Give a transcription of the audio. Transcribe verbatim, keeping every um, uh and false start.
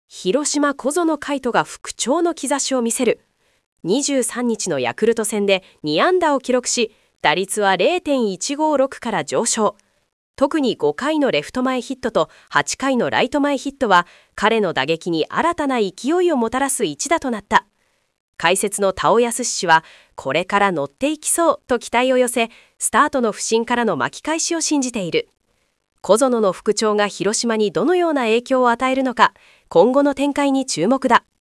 広島小園海斗が復調の兆しを見せる。にじゅうさんにちのヤクルト戦でに安打を記録し、打率は れいてんいちごろく から上昇。特にごかいのレフト前ヒットとはちかいのライト前ヒットは彼の打撃に新たな勢いをもたらす一打となった。解説の田尾康氏は、これから乗っていきそうと期待を寄せ、スタートの不振からの巻き返しを信じている。小園の復調が広島にどのような影響を与えるのか、今後の展開に注目だ。